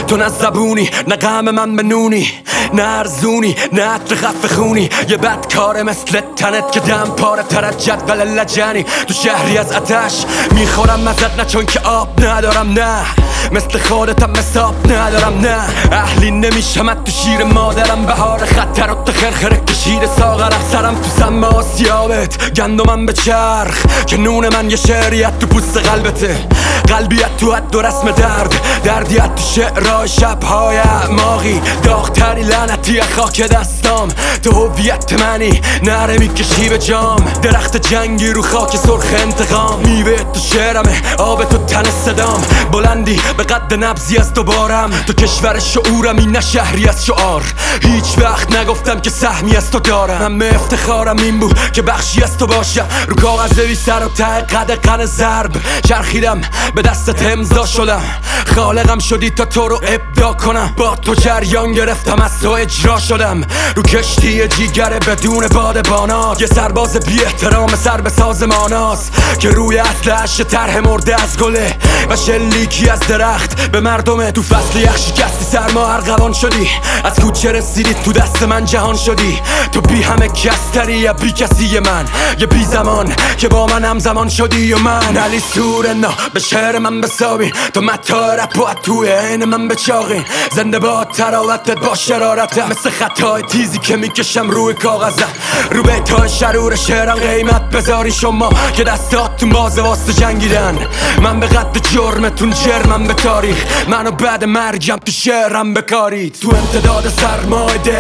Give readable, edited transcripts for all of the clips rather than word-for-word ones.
تو نه زبونی نه غم من بنونی، نه ارزونی نه عطر خفه خونی. یه بدکاره مثل تنت که دم پاره تر از جدول لجنی. تو شهری از آتش میخورم ازت، نه چون که آب ندارم، نه مثل خودتم مساب ندارم، نه اهلی نمیشم تو شیر مادرم. بهار خطر و تو خرخره کشیده ساغرم، سرم تو سم آسیابت گندمم به چرخ که نون من یه شعریت تو پوست قلبته. قلبیت تو حد و رسم دردیت تو شعرهای شبهای اعماقی. داغتری لعنتی خاک دستام، تو هویت منی نره میکشی به جام. درخت جنگی رو خاک سرخ انتقام، میوه تو شعرمه آب تو تن صدام. بلندی به قد نبضی از دوبارم، تو کشور شعورمی نه شهری از شعار. هیچ وقت نگفتم که سهمی از تو دارم، همه افتخارم این بود که بخشی از تو باشم. رو کاغذ بی سر و ته قد قن ضرب چرخیدم، به دستت امضا شدم. خالقم شدی تا تو رو ابداع کنم، با تو جریان گرفتم از تو اجرا شدم. رو کشتی جیگر بدون بادبانات، یه سرباز بی احترام سر به سازماناست که روی اصلش طرح مرده از گله و شلیکی از درخت به مردمه. تو فصل یخ شکستی سرما ارغوان شدی، از کوچه رسیدی تو دست من جهان شدی. تو بی همه کستری یا بی کسی من، یه بی زمان که با من همزمان شدی. و من علی سورنا به شعر من بسابین، تو متا رپ و توی عین من بچاقین. زنده با تراوتت با شرارتم، مثل خطای تیزی که میکشم روی کاغذم. رو بیتای شرور شعرم قیمت بذاری شما که دستاتون بازه واسه جنگیدن. من به قد جرمتون جرمم به تاریخ، منو بعد مرگم تو شعرم بکارید. تو امتداد سرمای دی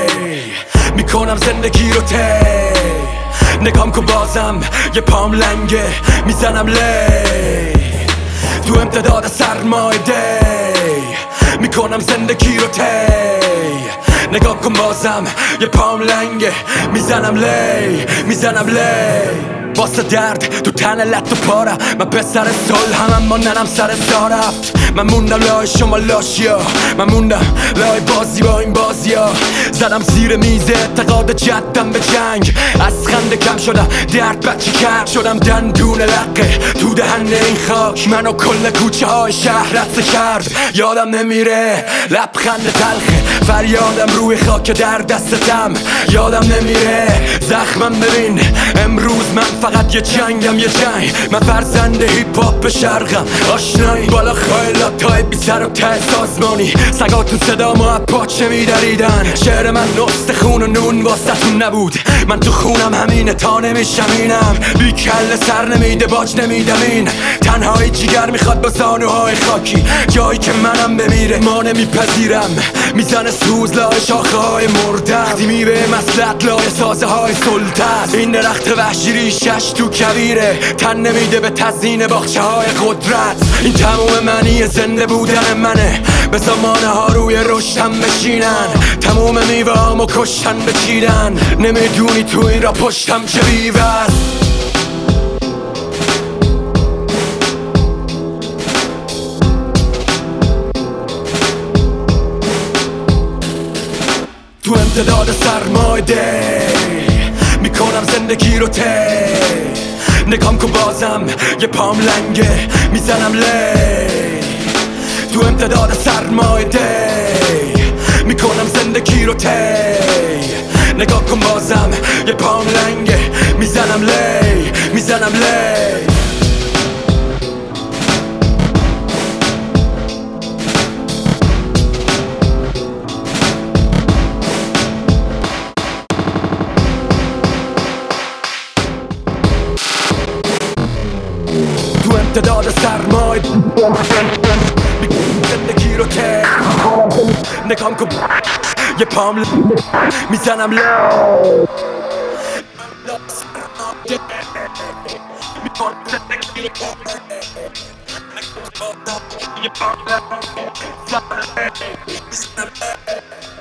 میکنم زندگی رو تی، نگام کن بازم یه پام لنگه میزنم لی. تو امتداد سرمای دی میکنم زندگی رو تی، نگاه کن بازم یه پام لنگه میزنم لی. واسه درد تو تن لط و پارم، من پسر صلحم اما ننم سر زا رفت. من موندم لای شما لاشیا، من موندم لای بازی با این بازیا. زدم زیر میز اعتقاد جدم به جنگ، از خنده کم شدم درد بچه کرد شدم. دندون لقه تو دهن این خاک، منو کل کوچه های شهر رد کرد. یادم نمیره لبخند تلخه فریادم روی خاک در دستتم. یادم نمیره زخمم ببین امروز من فقط یه جنگم، یه جنگ. من فرزند هیپ هاپ شرقم، آشنایی بالا خیلاتای بی سر و ته سازمانی. سگاتون صدا ما پاچه میدریدن، شعر من نست خون و نون واسهتون نبود. من تو خونم همینه تا نمیشمینم، بی کل سر نمیده باج نمیدم. این تنهایی جیگر میخواد با زانوهای خاکی، جایی که منم بمیره ما نمیپذیرم. میزنه سوز لای شاخه های مرده، وقتی میوه مسلط لای سازه های سلطه. این درخت وحشی ریشش تو کویره، تن نمیده به تزیین باغچه های قدرت. این تموم معنی زنده بودن منه، به زمانه ها روی رشتم بشینن. تموم میوه‌امو کشتن بچیدن، نمیدونی تو این را پشتم چه بیوز. تو امتداد سرمای دی میکنم زندگی رو تی، نگام کن بازم یه پام لنگه میزنم لی. تو امتداد سرمای دی میکنم زندگی رو تی، نگاه کن بازم یه پام لنگه میزنم لی. تو امتداد سرمای زندگی رو ته، نگام کن یه پام میزنم لا.